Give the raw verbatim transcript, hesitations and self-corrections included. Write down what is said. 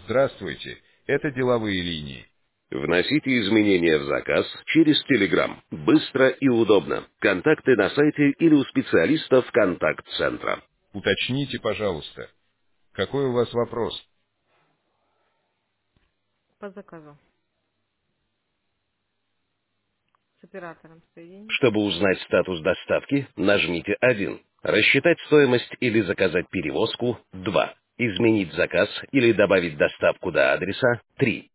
Здравствуйте, это деловые линии. Вносите изменения в заказ через Telegram. Быстро и удобно. Контакты на сайте или у специалистов контакт-центра. Уточните, пожалуйста, какой у вас вопрос? По заказу. С оператором соединить. Чтобы узнать статус доставки, нажмите один. Рассчитать стоимость или заказать перевозку– два. Изменить заказ или добавить доставку до адреса– три.